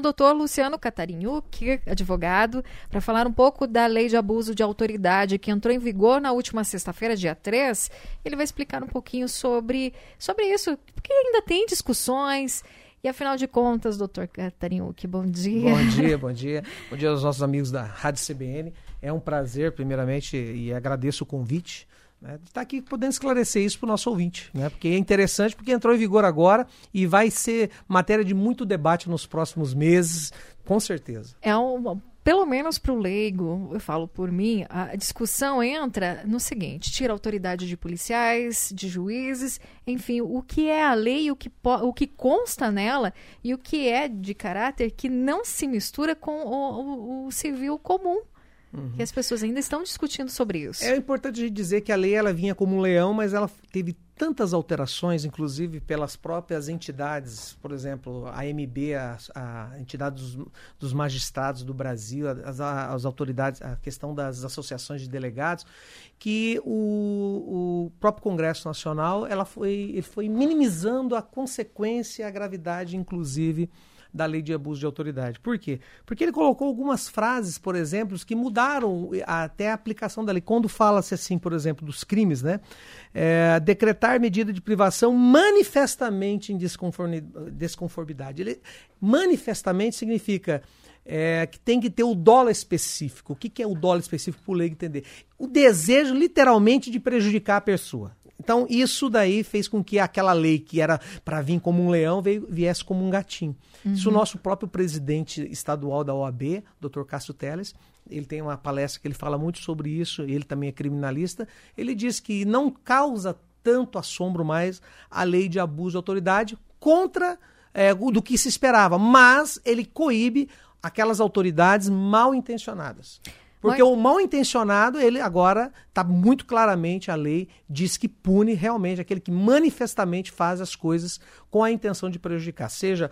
doutor Luciano Catarinhuc, advogado, para falar um pouco da lei de abuso de autoridade que entrou em vigor na última sexta-feira, dia 3. Ele vai explicar um pouquinho sobre isso, porque ainda tem discussões. E afinal de contas, doutor Catarinhuc, bom dia. Bom dia, bom dia. Bom dia aos nossos amigos da Rádio CBN. É um prazer, primeiramente, e agradeço o convite, né, de estar aqui podendo esclarecer isso para o nosso ouvinte, né, porque é interessante, porque entrou em vigor agora e vai ser matéria de muito debate nos próximos meses, com certeza. Pelo menos para o leigo, eu falo por mim, a discussão entra no seguinte: tira a autoridade de policiais, de juízes, enfim, o que é a lei, o que consta nela e o que é de caráter que não se mistura com o civil comum. Que as pessoas ainda estão discutindo sobre isso. É importante a gente dizer que a lei ela vinha como um leão, mas ela teve tantas alterações, inclusive pelas próprias entidades, por exemplo, a AMB, a entidade dos magistrados do Brasil, as autoridades, a questão das associações de delegados, que o próprio Congresso Nacional ele foi minimizando a consequência, a gravidade, inclusive, da lei de abuso de autoridade. Por quê? Porque ele colocou algumas frases, por exemplo, que mudaram até a aplicação da lei. Quando fala-se assim, por exemplo, dos crimes, né? Decretar medida de privação manifestamente em desconformidade. Manifestamente significa que tem que ter o dolo específico. O que é o dolo específico para o leigo entender? O desejo, literalmente, de prejudicar a pessoa. Então, isso daí fez com que aquela lei que era para vir como um leão viesse como um gatinho. Isso o nosso próprio presidente estadual da OAB, Dr. Cássio Telles, ele tem uma palestra que ele fala muito sobre isso, ele também é criminalista, ele diz que não causa tanto assombro mais a lei de abuso de autoridade contra do que se esperava, mas ele coíbe aquelas autoridades mal intencionadas. Porque o mal intencionado, ele agora está muito claramente, a lei diz que pune realmente aquele que manifestamente faz as coisas com a intenção de prejudicar, seja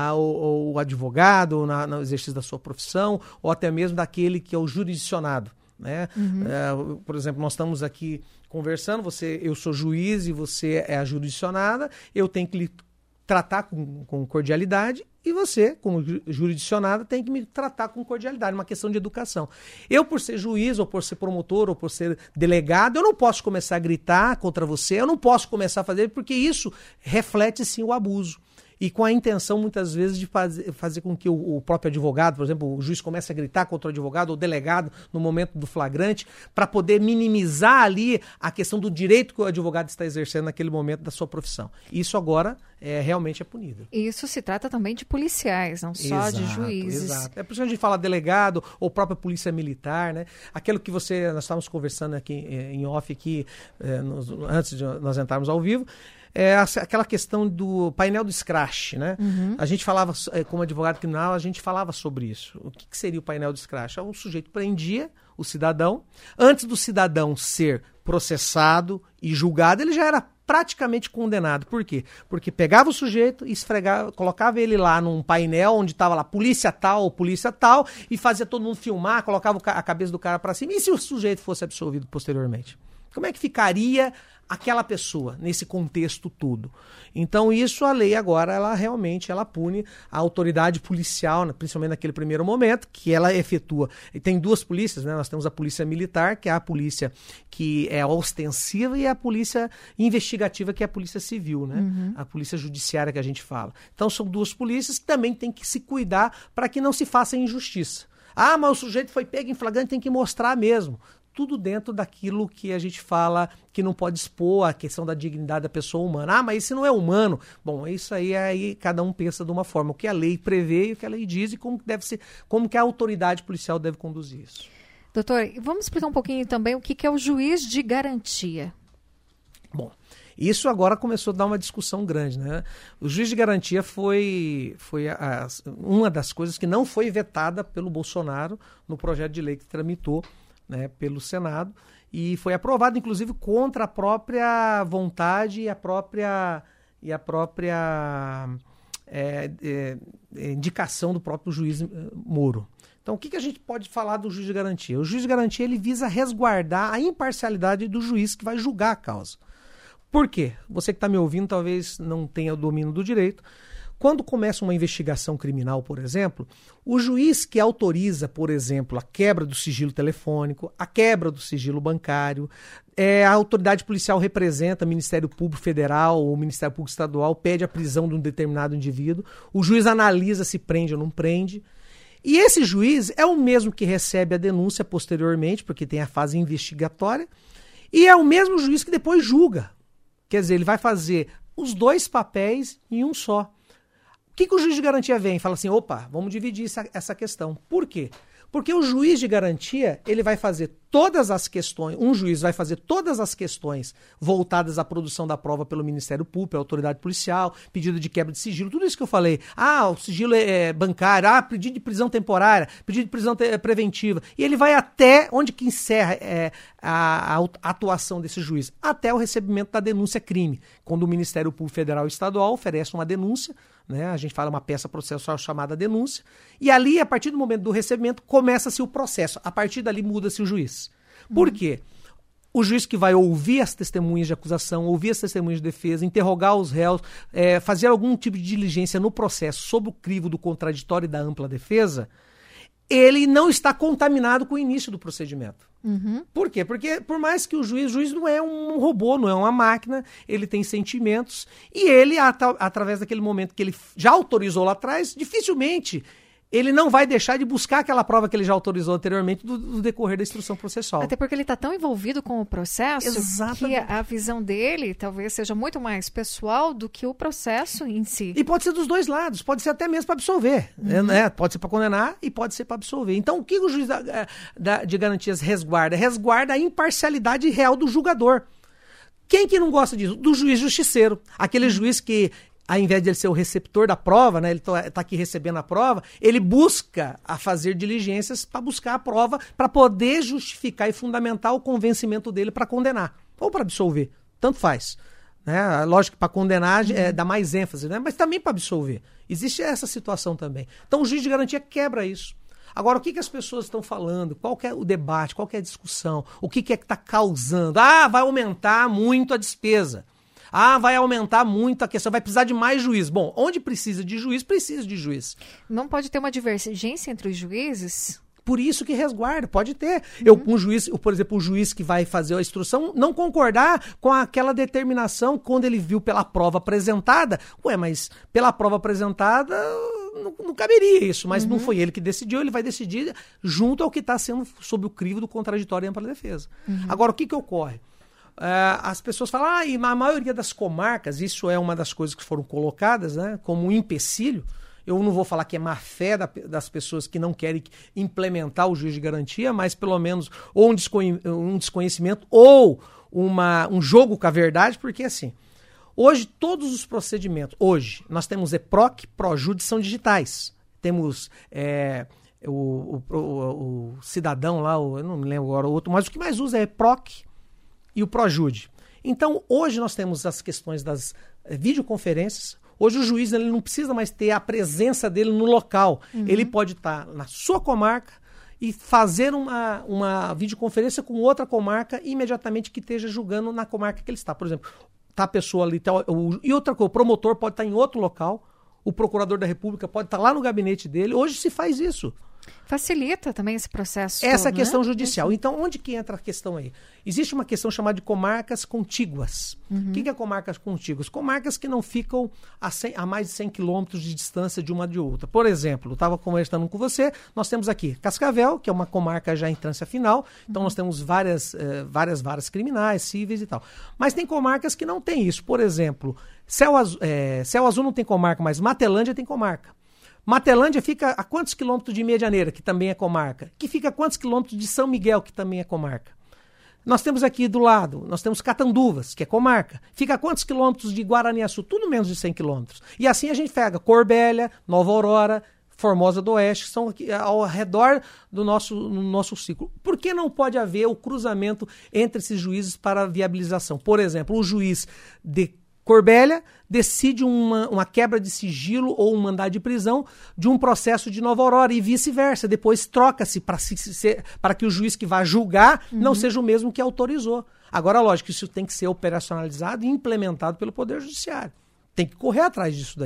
o advogado no exercício da sua profissão, ou até mesmo daquele que é o jurisdicionado, né? Por exemplo, nós estamos aqui conversando, eu sou juiz e você é a jurisdicionada, eu tenho que lhe tratar com cordialidade, e você, como jurisdicionada, tem que me tratar com cordialidade, uma questão de educação. Eu, por ser juiz, ou por ser promotor, ou por ser delegado, eu não posso começar a gritar contra você, eu não posso começar a fazer, porque isso reflete, sim, o abuso. E com a intenção, muitas vezes, de fazer com que o próprio advogado, por exemplo, o juiz comece a gritar contra o advogado ou o delegado no momento do flagrante, para poder minimizar ali a questão do direito que o advogado está exercendo naquele momento da sua profissão. Isso agora realmente é punido. Isso se trata também de policiais, não só de juízes. Exato. É por isso que a gente fala delegado ou própria polícia militar, né? Aquilo que nós estávamos conversando aqui em off, aqui, antes de nós entrarmos ao vivo, aquela questão do painel do scratch, né? A gente falava, como advogado criminal, a gente falava sobre isso. O que seria o painel do scratch? O sujeito prendia o cidadão. Antes do cidadão ser processado e julgado, ele já era praticamente condenado. Por quê? Porque pegava o sujeito e colocava ele lá num painel onde estava lá polícia tal, e fazia todo mundo filmar, colocava a cabeça do cara para cima. E se o sujeito fosse absolvido posteriormente? Como é que ficaria aquela pessoa nesse contexto todo? Então isso, a lei agora, ela pune a autoridade policial, principalmente naquele primeiro momento, que ela efetua. E tem duas polícias, né? Nós temos a polícia militar, que é a polícia que é ostensiva, e a polícia investigativa, que é a polícia civil, né? A polícia judiciária que a gente fala. Então são duas polícias que também tem que se cuidar para que não se faça injustiça. Ah, mas o sujeito foi pego em flagrante, tem que mostrar mesmo. Tudo dentro daquilo que a gente fala que não pode expor a questão da dignidade da pessoa humana. Ah, mas isso não é humano. Bom, isso aí cada um pensa de uma forma. O que a lei prevê e o que a lei diz e como que a autoridade policial deve conduzir isso. Doutor, vamos explicar um pouquinho também o que é o juiz de garantia. Bom, isso agora começou a dar uma discussão grande, né? O juiz de garantia foi uma das coisas que não foi vetada pelo Bolsonaro no projeto de lei que tramitou, né, pelo Senado, e foi aprovado, inclusive, contra a própria vontade e a própria indicação do próprio juiz Moro. Então, o que a gente pode falar do juiz de garantia? O juiz de garantia, ele visa resguardar a imparcialidade do juiz que vai julgar a causa. Por quê? Você que está me ouvindo talvez não tenha o domínio do direito. Quando começa uma investigação criminal, por exemplo, o juiz que autoriza, por exemplo, a quebra do sigilo telefônico, a quebra do sigilo bancário, a autoridade policial representa o Ministério Público Federal ou o Ministério Público Estadual, pede a prisão de um determinado indivíduo, o juiz analisa se prende ou não prende. E esse juiz é o mesmo que recebe a denúncia posteriormente, porque tem a fase investigatória, e é o mesmo juiz que depois julga. Quer dizer, ele vai fazer os dois papéis em um só. O que o juiz de garantia vem? Fala assim, opa, vamos dividir essa questão. Por quê? Porque o juiz de garantia, ele vai fazer todas as questões, um juiz vai fazer todas as questões voltadas à produção da prova pelo Ministério Público, pela autoridade policial, pedido de quebra de sigilo, tudo isso que eu falei. O sigilo é bancário, pedido de prisão temporária, pedido de prisão preventiva. E ele vai até onde que encerra a atuação desse juiz? Até o recebimento da denúncia crime. Quando o Ministério Público Federal e Estadual oferece uma denúncia, né, a gente fala uma peça processual chamada denúncia, e ali, a partir do momento do recebimento, começa-se o processo. A partir dali muda-se o juiz. Por quê? O juiz que vai ouvir as testemunhas de acusação, ouvir as testemunhas de defesa, interrogar os réus, fazer algum tipo de diligência no processo sob o crivo do contraditório e da ampla defesa, ele não está contaminado com o início do procedimento. Por quê? Porque por mais que o juiz não é um robô, não é uma máquina, ele tem sentimentos e ele, através daquele momento que ele já autorizou lá atrás, dificilmente ele não vai deixar de buscar aquela prova que ele já autorizou anteriormente do decorrer da instrução processual. Até porque ele está tão envolvido com o processo Exatamente. que a visão dele talvez seja muito mais pessoal do que o processo em si. E pode ser dos dois lados, pode ser até mesmo para absolver. Pode ser para condenar e pode ser para absolver. Então, o que o juiz de garantias resguarda? Resguarda a imparcialidade real do julgador. Quem que não gosta disso? Do juiz justiceiro. Aquele juiz que, ao invés de ele ser o receptor da prova, né, ele está aqui recebendo a prova, ele busca a fazer diligências para buscar a prova, para poder justificar e fundamentar o convencimento dele para condenar ou para absolver. Tanto faz. Né? Lógico que para condenar dá mais ênfase, né? Mas também para absolver. Existe essa situação também. Então o juiz de garantia quebra isso. Agora, o que as pessoas estão falando? Qual que é o debate? Qual que é a discussão? O que é que está causando? Vai aumentar muito a despesa. Vai aumentar muito a questão, vai precisar de mais juiz. Bom, onde precisa de juiz, precisa de juiz. Não pode ter uma divergência entre os juízes? Por isso que resguarda, pode ter. Um juiz, por exemplo, o juiz que vai fazer a instrução não concordar com aquela determinação quando ele viu pela prova apresentada. Mas pela prova apresentada não caberia isso, mas não foi ele que decidiu, ele vai decidir junto ao que está sendo sob o crivo do contraditório e ampla defesa. Agora, o que ocorre? As pessoas falam, e na maioria das comarcas, isso é uma das coisas que foram colocadas, né, como um empecilho. Eu não vou falar que é má fé das pessoas que não querem implementar o juiz de garantia, mas pelo menos ou um desconhecimento ou um jogo com a verdade, porque assim, hoje todos os procedimentos, nós temos EPROC, PROJUDE, são digitais. Temos o cidadão lá, eu não me lembro agora o outro, mas o que mais usa é EPROC e o PROJUDE. Então, hoje nós temos as questões das videoconferências. Hoje o juiz ele não precisa mais ter a presença dele no local. Ele pode estar na sua comarca e fazer uma videoconferência com outra comarca imediatamente que esteja julgando na comarca que ele está. Por exemplo, tá a pessoa ali, e outra coisa, o promotor pode estar em outro local, o procurador da República pode estar lá no gabinete dele. Hoje se faz isso. Facilita também esse processo. Essa todo, questão né? judicial. Então, onde que entra a questão aí? Existe uma questão chamada de comarcas contíguas. O que é comarcas contíguas? Comarcas que não ficam a mais de 100 quilômetros de distância de uma de outra. Por exemplo, eu estava conversando com você, nós temos aqui Cascavel, que é uma comarca já em instância final, então nós temos várias varas criminais, cíveis e tal. Mas tem comarcas que não tem isso. Por exemplo, Céu Azul não tem comarca, mas Matelândia tem comarca. Matelândia fica a quantos quilômetros de Medianeira, que também é comarca? Que fica a quantos quilômetros de São Miguel, que também é comarca? Nós temos aqui do lado, nós temos Catanduvas, que é comarca. Fica a quantos quilômetros de Guaraniaçu? Tudo menos de 100 quilômetros. E assim a gente pega Corbélia, Nova Aurora, Formosa do Oeste, que são aqui ao redor do nosso ciclo. Por que não pode haver o cruzamento entre esses juízes para a viabilização? Por exemplo, o juiz de Corbélia decide uma quebra de sigilo ou um mandado de prisão de um processo de Nova Aurora e vice-versa. Depois troca-se para que o juiz que vai julgar não seja o mesmo que autorizou. Agora, lógico, isso tem que ser operacionalizado e implementado pelo Poder Judiciário. Tem que correr atrás disso daí.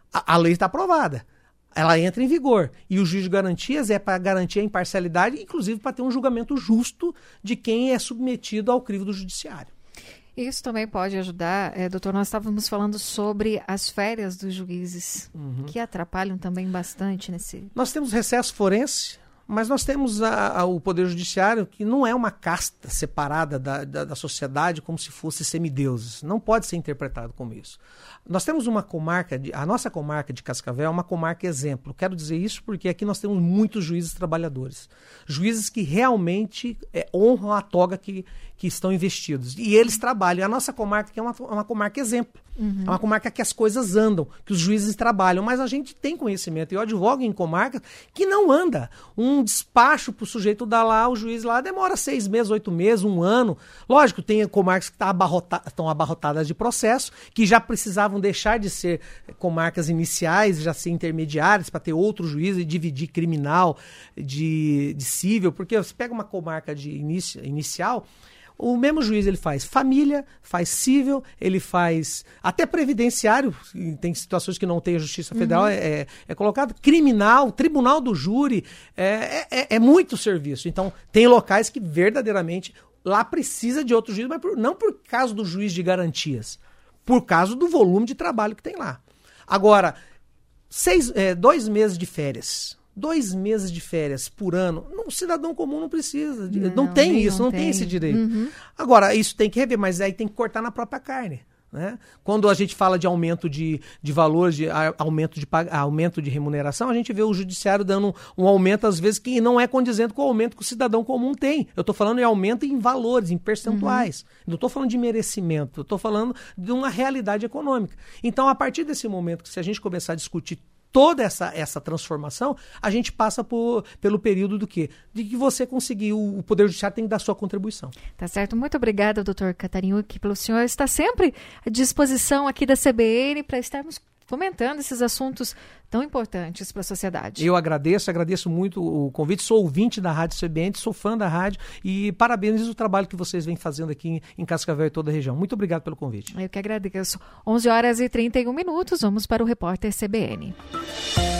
a lei está aprovada. Ela entra em vigor. E o juiz de garantias é para garantir a imparcialidade, inclusive para ter um julgamento justo de quem é submetido ao crivo do judiciário. Isso também pode ajudar, doutor, nós estávamos falando sobre as férias dos juízes, que atrapalham também bastante nesse... Nós temos recesso forense, mas nós temos o Poder Judiciário, que não é uma casta separada da sociedade como se fosse semideuses. Não pode ser interpretado como isso. Nós temos uma comarca, a nossa comarca de Cascavel é uma comarca exemplo. Quero dizer isso porque aqui nós temos muitos juízes trabalhadores. Juízes que realmente honram a toga que estão investidos. E eles trabalham. A nossa comarca aqui é uma comarca exemplo. É uma comarca que as coisas andam, que os juízes trabalham. Mas a gente tem conhecimento. Eu advogo em comarcas que não anda. Um despacho para o sujeito dar lá, o juiz lá, demora 6 meses, 8 meses, 1 ano. Lógico, tem comarcas que estão abarrotadas de processo, que já precisavam deixar de ser comarcas iniciais, já ser intermediárias, para ter outro juiz e dividir criminal de cível. Porque você pega uma comarca de inicial... O mesmo juiz ele faz família, faz cível, ele faz até previdenciário, tem situações que não tem a Justiça Federal, é colocado, criminal, tribunal do júri, é muito serviço. Então, tem locais que verdadeiramente lá precisa de outro juiz, mas não por causa do juiz de garantias, por causa do volume de trabalho que tem lá. Agora, 2 meses de férias. 2 meses de férias por ano, um cidadão comum não precisa, não tem isso, não tem esse direito. Agora, isso tem que rever, mas aí tem que cortar na própria carne. Né? Quando a gente fala de aumento de valores, de aumento de remuneração, a gente vê o judiciário dando um aumento, às vezes, que não é condizente com o aumento que o cidadão comum tem. Eu estou falando de aumento em valores, em percentuais. Não estou falando de merecimento, eu estou falando de uma realidade econômica. Então, a partir desse momento, que se a gente começar a discutir toda essa transformação, a gente passa pelo período do quê? De que você conseguiu, o Poder Judiciário tem que dar sua contribuição. Tá certo. Muito obrigada, doutor Catarinhuc, pelo senhor estar sempre à disposição aqui da CBN para estarmos comentando esses assuntos tão importantes para a sociedade. Eu agradeço muito o convite, sou ouvinte da Rádio CBN, sou fã da rádio e parabenizo o trabalho que vocês vêm fazendo aqui em Cascavel e toda a região. Muito obrigado pelo convite. Eu que agradeço. 11h31, vamos para o Repórter CBN.